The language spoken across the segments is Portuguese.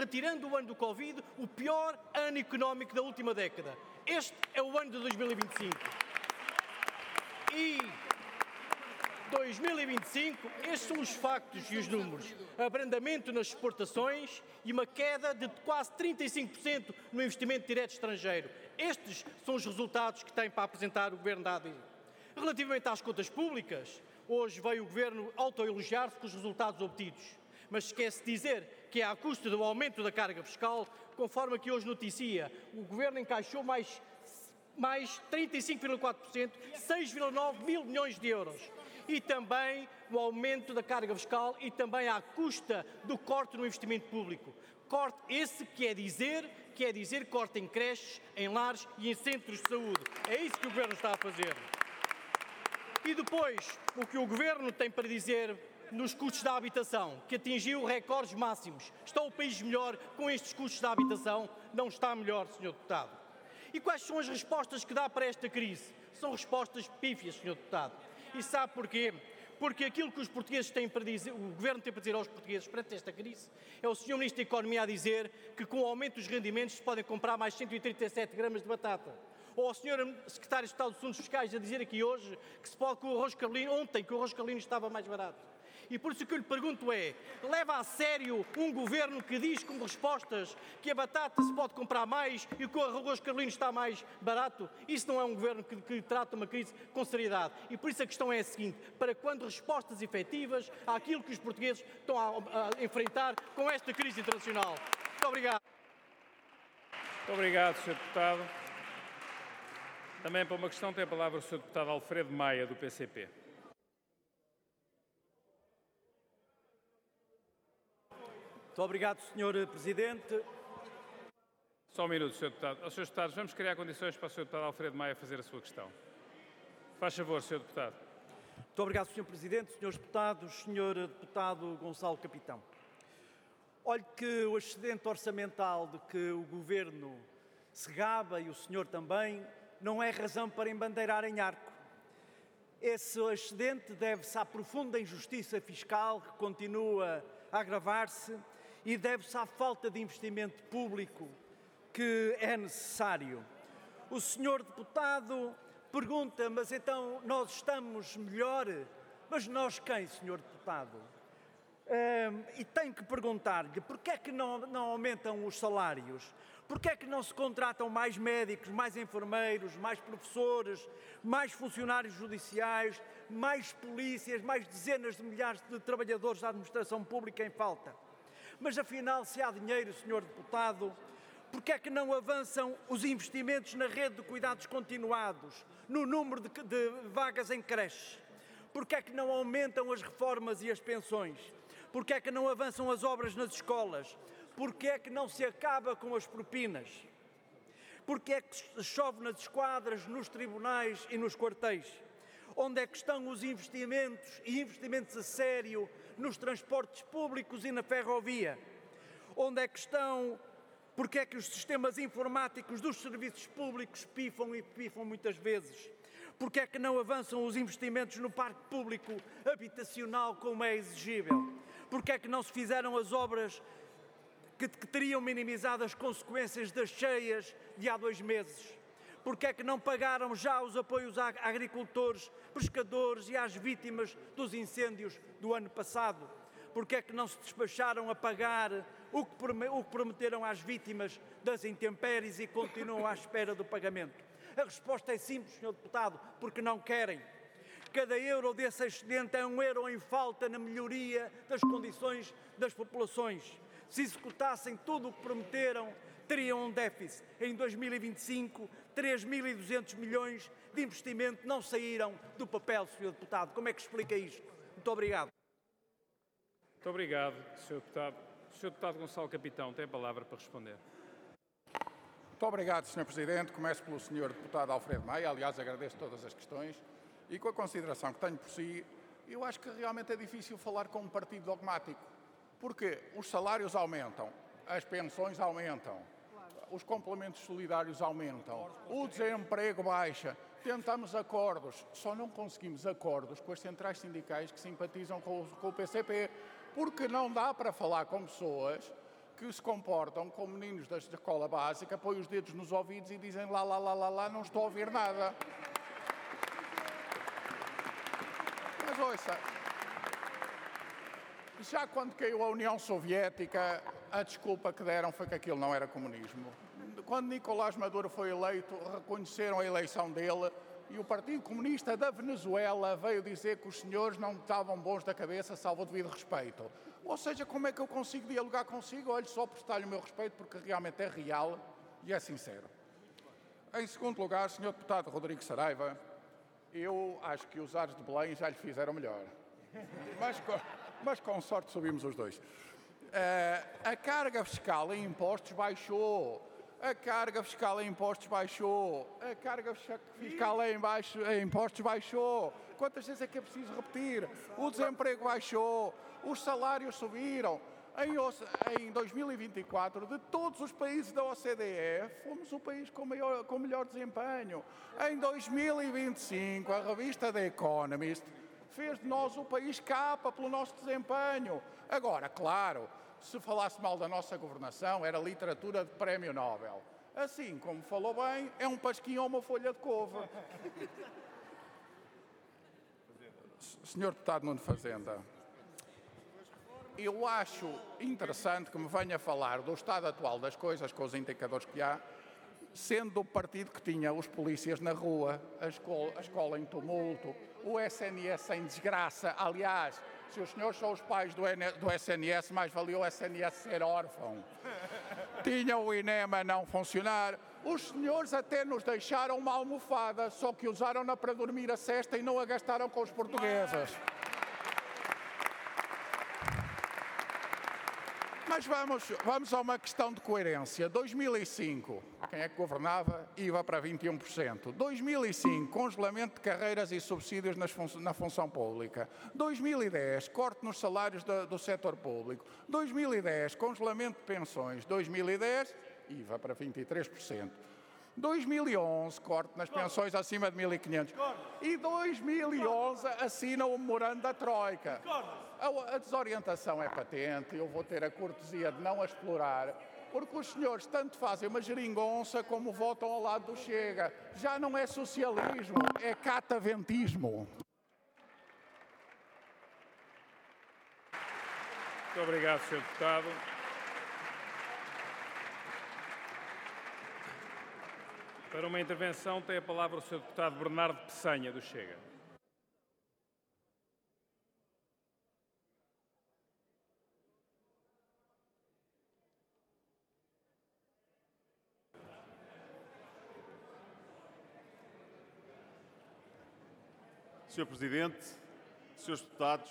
retirando o ano do Covid, o pior ano económico da última década. Este é o ano de 2025. E 2025, estes são os factos e os números. Abrandamento nas exportações e uma queda de quase 35% no investimento direto estrangeiro. Estes são os resultados que tem para apresentar o Governo da AD. Relativamente às contas públicas, hoje veio o Governo autoelogiar-se com os resultados obtidos, mas esquece de dizer que é à custa do aumento da carga fiscal, conforme aqui hoje noticia, o Governo encaixou mais 35,4%, 6,9 mil milhões de euros. E também o aumento da carga fiscal e também à custa do corte no investimento público. Corte esse que é dizer corte em creches, em lares e em centros de saúde. É isso que o Governo está a fazer. E depois, o que o Governo tem para dizer nos custos da habitação, que atingiu recordes máximos. Está o país melhor com estes custos da habitação? Não está melhor, Sr. Deputado. E quais são as respostas que dá para esta crise? São respostas pífias, Sr. Deputado. E sabe porquê? Porque aquilo que os portugueses têm para dizer, o Governo tem para dizer aos portugueses perante esta crise, é o Sr. Ministro da Economia a dizer que com o aumento dos rendimentos se podem comprar mais 137 gramas de batata. Ou ao Sr. Secretário de Estado dos Assuntos Fiscais a dizer aqui hoje que se pode com o arroz carlino, ontem que o arroz carlino estava mais barato. E por isso o que eu lhe pergunto é, leva a sério um Governo que diz como respostas que a batata se pode comprar mais e que o arroz carlino está mais barato? Isso não é um Governo que trata uma crise com seriedade. E por isso a questão é a seguinte, para quando respostas efetivas àquilo que os portugueses estão a enfrentar com esta crise internacional? Muito obrigado. Muito obrigado, Sr. Deputado. Também para uma questão tem a palavra o Sr. Deputado Alfredo Maia, do PCP. Muito obrigado, Sr. Presidente. Só um minuto, Sr. Deputado. Aos Srs. Deputados, vamos criar condições para o Sr. Deputado Alfredo Maia fazer a sua questão. Faz favor, Sr. Deputado. Muito obrigado, Sr. Presidente, Srs. Deputados, Sr. Deputado Gonçalo Capitão. Olhe que o excedente orçamental de que o Governo se gaba e o senhor também não é razão para embandeirar em arco. Esse excedente deve-se à profunda injustiça fiscal que continua a agravar-se e deve-se à falta de investimento público que é necessário. O senhor deputado pergunta, mas então nós estamos melhor? Mas nós quem, senhor deputado? E tenho que perguntar-lhe, porquê é que não aumentam os salários? Porquê é que não se contratam mais médicos, mais enfermeiros, mais professores, mais funcionários judiciais, mais polícias, mais dezenas de milhares de trabalhadores da administração pública em falta? Mas afinal, se há dinheiro, senhor deputado, porquê é que não avançam os investimentos na rede de cuidados continuados, no número de vagas em creches? Porquê é que não aumentam as reformas e as pensões? Porquê é que não avançam as obras nas escolas? Porquê é que não se acaba com as propinas? Porquê é que chove nas esquadras, nos tribunais e nos quartéis? Onde é que estão os investimentos e investimentos a sério nos transportes públicos e na ferrovia? Onde é que estão? Porquê é que os sistemas informáticos dos serviços públicos pifam e pifam muitas vezes? Porquê é que não avançam os investimentos no parque público habitacional como é exigível? Porquê é que não se fizeram as obras que teriam minimizado as consequências das cheias de há 2 meses? Porquê é que não pagaram já os apoios a agricultores, pescadores e às vítimas dos incêndios do ano passado? Porquê é que não se despacharam a pagar o que prometeram às vítimas das intempéries e continuam à espera do pagamento? A resposta é simples, Sr. Deputado, porque não querem. Cada euro desse excedente é um euro em falta na melhoria das condições das populações. Se executassem tudo o que prometeram, teriam um déficit. Em 2025, 3.200 milhões de investimento não saíram do papel, Sr. Deputado. Como é que explica isto? Muito obrigado. Muito obrigado, Sr. Deputado. O Sr. Deputado Gonçalo Capitão tem a palavra para responder. Muito obrigado, Sr. Presidente. Começo pelo Sr. Deputado Alfredo Maia. Aliás, agradeço todas as questões. E com a consideração que tenho por si, eu acho que realmente é difícil falar com um partido dogmático. Porque os salários aumentam, as pensões aumentam, os complementos solidários aumentam, o desemprego baixa, tentamos acordos, só não conseguimos acordos com as centrais sindicais que simpatizam com o PCP, porque não dá para falar com pessoas que se comportam como meninos da escola básica, põem os dedos nos ouvidos e dizem lá, não estou a ouvir nada. Mas ouça, já quando caiu a União Soviética, a desculpa que deram foi que aquilo não era comunismo. Quando Nicolás Maduro foi eleito, reconheceram a eleição dele e o Partido Comunista da Venezuela veio dizer que os senhores não estavam bons da cabeça, salvo o devido respeito. Ou seja, como é que eu consigo dialogar consigo? Olhe, só prestar-lhe o meu respeito, porque realmente é real e é sincero. Em segundo lugar, Sr. Deputado Rodrigo Saraiva, eu acho que os ares de Belém já lhe fizeram melhor. Mas com sorte subimos os dois. A carga fiscal em impostos baixou. A carga fiscal em impostos baixou. A carga fiscal em impostos baixou. Quantas vezes é que é preciso repetir? O desemprego baixou. Os salários subiram. Em 2024, de todos os países da OCDE, fomos o país com melhor desempenho. Em 2025, a revista The Economist fez de nós o país capa pelo nosso desempenho. Agora, claro, se falasse mal da nossa governação, era literatura de prémio Nobel. Assim, como falou bem, é um pasquinho ou uma folha de couve. Senhor Deputado Nuno Fazenda, eu acho interessante que me venha falar do estado atual das coisas, com os indicadores que há, sendo do partido que tinha os polícias na rua, a escola em tumulto, o SNS em desgraça. Aliás, se os senhores são os pais do SNS, mais valia o SNS ser órfão. Tinha o INEM a não funcionar. Os senhores até nos deixaram uma almofada, só que usaram-na para dormir a cesta e não a gastaram com os portugueses. Mas vamos a uma questão de coerência. 2005, quem é que governava? IVA para 21%. 2005, congelamento de carreiras e subsídios na função pública. 2010, corte nos salários do setor público. 2010, congelamento de pensões. 2010, IVA para 23%. 2011, corte nas pensões acima de 1.500. E 2011 assina o memorando da Troika. A desorientação é patente, eu vou ter a cortesia de não a explorar, porque os senhores tanto fazem uma geringonça como votam ao lado do Chega. Já não é socialismo, é cataventismo. Muito obrigado, Sr. Deputado. Para uma intervenção tem a palavra o Sr. Deputado Bernardo Peçanha, do Chega. Sr. Presidente, Srs. Deputados,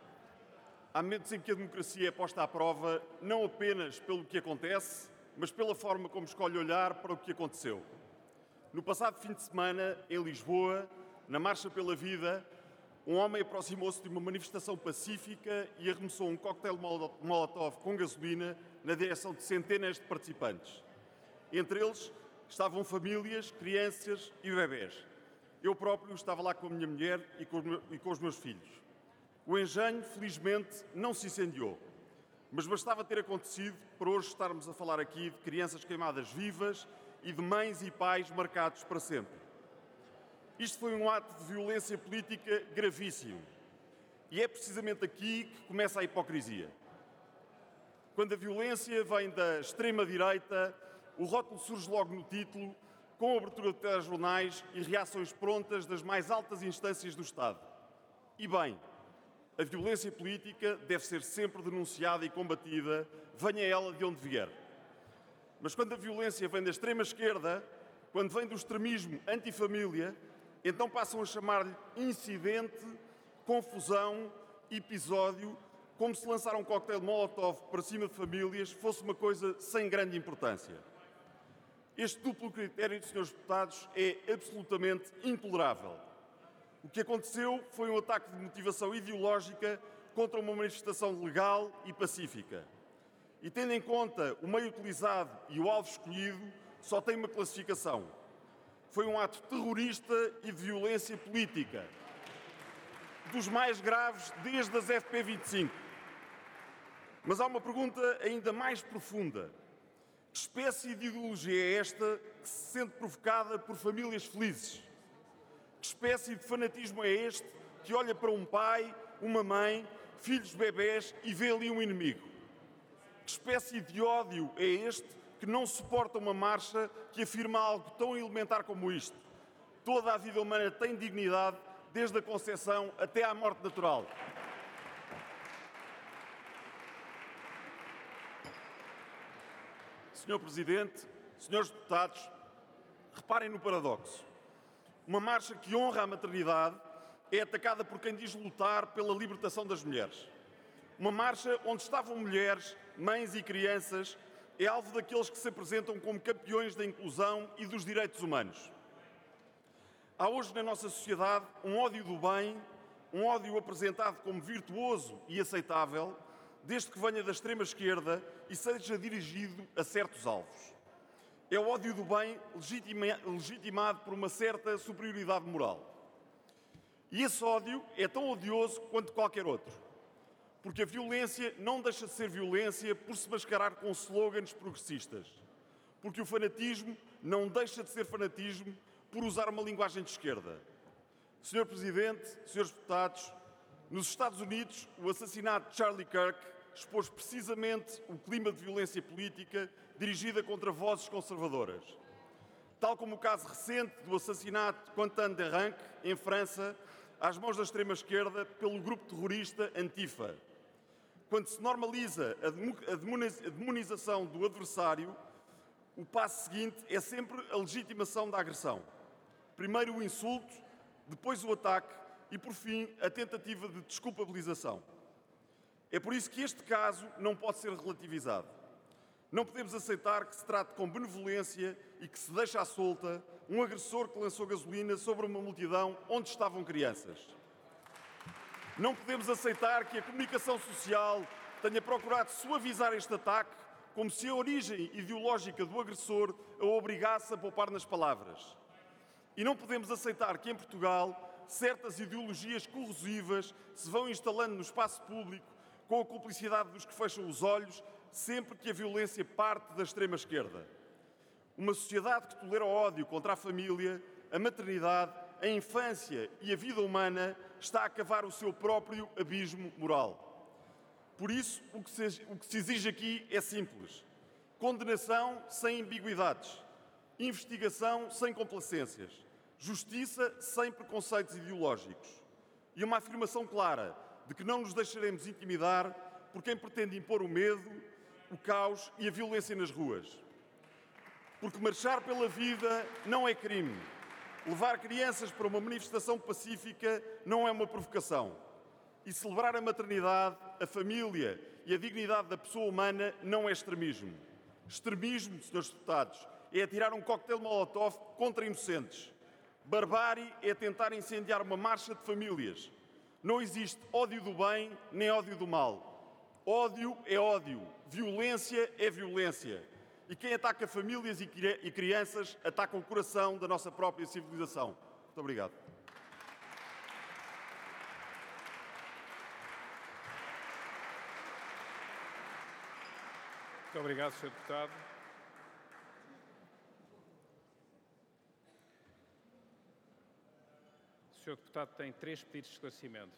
há momentos em que a democracia é posta à prova não apenas pelo que acontece, mas pela forma como escolhe olhar para o que aconteceu. No passado fim de semana, em Lisboa, na Marcha pela Vida, um homem aproximou-se de uma manifestação pacífica e arremessou um coquetel Molotov com gasolina na direção de centenas de participantes. Entre eles estavam famílias, crianças e bebés. Eu próprio estava lá com a minha mulher e com os meus filhos. O engenho, felizmente, não se incendiou, mas bastava ter acontecido para hoje estarmos a falar aqui de crianças queimadas vivas e de mães e pais marcados para sempre. Isto foi um ato de violência política gravíssimo. E é precisamente aqui que começa a hipocrisia. Quando a violência vem da extrema-direita, o rótulo surge logo no título, com a abertura de telejornais e reações prontas das mais altas instâncias do Estado. E bem, a violência política deve ser sempre denunciada e combatida, venha ela de onde vier. Mas quando a violência vem da extrema-esquerda, quando vem do extremismo antifamília, então passam a chamar-lhe incidente, confusão, episódio, como se lançar um coquetel Molotov para cima de famílias fosse uma coisa sem grande importância. Este duplo critério, senhores deputados, é absolutamente intolerável. O que aconteceu foi um ataque de motivação ideológica contra uma manifestação legal e pacífica. E tendo em conta o meio utilizado e o alvo escolhido, só tem uma classificação. Foi um ato terrorista e de violência política, dos mais graves desde as FP25. Mas há uma pergunta ainda mais profunda. Que espécie de ideologia é esta que se sente provocada por famílias felizes? Que espécie de fanatismo é este que olha para um pai, uma mãe, filhos bebés e vê ali um inimigo? Que espécie de ódio é este que não suporta uma marcha que afirma algo tão elementar como isto? Toda a vida humana tem dignidade, desde a concepção até à morte natural. Senhor Presidente, senhores deputados, reparem no paradoxo. Uma marcha que honra a maternidade é atacada por quem diz lutar pela libertação das mulheres. Uma marcha onde estavam mulheres, mães e crianças é alvo daqueles que se apresentam como campeões da inclusão e dos direitos humanos. Há hoje na nossa sociedade um ódio do bem, um ódio apresentado como virtuoso e aceitável, desde que venha da extrema-esquerda e seja dirigido a certos alvos. É o ódio do bem legitimado por uma certa superioridade moral. E esse ódio é tão odioso quanto qualquer outro. Porque a violência não deixa de ser violência por se mascarar com slogans progressistas. Porque o fanatismo não deixa de ser fanatismo por usar uma linguagem de esquerda. Senhor Presidente, senhores deputados, nos Estados Unidos, o assassinato de Charlie Kirk expôs precisamente o clima de violência política dirigida contra vozes conservadoras. Tal como o caso recente do assassinato de Quentin Derenc, em França, às mãos da extrema-esquerda, pelo grupo terrorista Antifa. Quando se normaliza a demonização do adversário, o passo seguinte é sempre a legitimação da agressão. Primeiro o insulto, depois o ataque e, por fim, a tentativa de desculpabilização. É por isso que este caso não pode ser relativizado. Não podemos aceitar que se trate com benevolência e que se deixe à solta um agressor que lançou gasolina sobre uma multidão onde estavam crianças. Não podemos aceitar que a comunicação social tenha procurado suavizar este ataque como se a origem ideológica do agressor a obrigasse a poupar nas palavras. E não podemos aceitar que em Portugal certas ideologias corrosivas se vão instalando no espaço público com a cumplicidade dos que fecham os olhos sempre que a violência parte da extrema-esquerda. Uma sociedade que tolera o ódio contra a família, a maternidade, a infância e a vida humana está a cavar o seu próprio abismo moral. Por isso, o que se exige aqui é simples. Condenação sem ambiguidades. Investigação sem complacências. Justiça sem preconceitos ideológicos. E uma afirmação clara de que não nos deixaremos intimidar por quem pretende impor o medo, o caos e a violência nas ruas. Porque marchar pela vida não é crime. Levar crianças para uma manifestação pacífica não é uma provocação. E celebrar a maternidade, a família e a dignidade da pessoa humana não é extremismo. Extremismo, senhores deputados, é atirar um coquetel Molotov contra inocentes. Barbárie é tentar incendiar uma marcha de famílias. Não existe ódio do bem nem ódio do mal. Ódio é ódio. Violência é violência. E quem ataca famílias e crianças ataca o coração da nossa própria civilização. Muito obrigado. Muito obrigado, Sr. Deputado. O Sr. Deputado tem 3 pedidos de esclarecimento.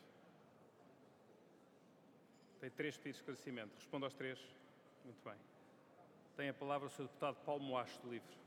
Tem 3 pedidos de esclarecimento. Responda aos 3. Muito bem. Tem a palavra o Sr. Deputado Paulo Moacho, do LIVRE.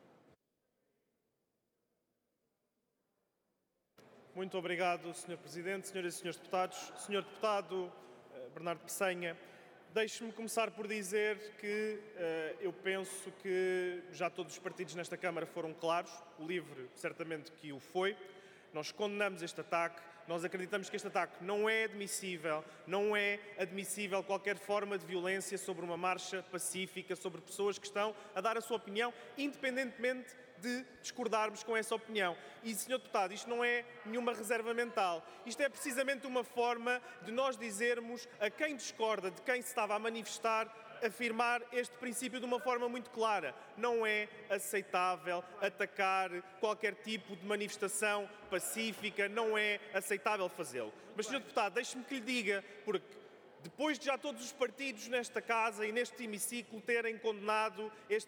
Muito obrigado, Sr. Presidente, senhoras e senhores deputados. Sr. Deputado Bernardo Peçanha, deixe-me começar por dizer que eu penso que já todos os partidos nesta Câmara foram claros. O LIVRE certamente que o foi. Nós condenamos este ataque, nós acreditamos que este ataque não é admissível qualquer forma de violência sobre uma marcha pacífica, sobre pessoas que estão a dar a sua opinião, independentemente de discordarmos com essa opinião. E, Sr. Deputado, isto não é nenhuma reserva mental. Isto é precisamente uma forma de nós dizermos a quem discorda de quem se estava a manifestar, afirmar este princípio de uma forma muito clara. Não é aceitável atacar qualquer tipo de manifestação pacífica, não é aceitável fazê-lo. Mas, Sr. Deputado, deixe-me que lhe diga, porque depois de já todos os partidos nesta casa e neste hemiciclo terem condenado este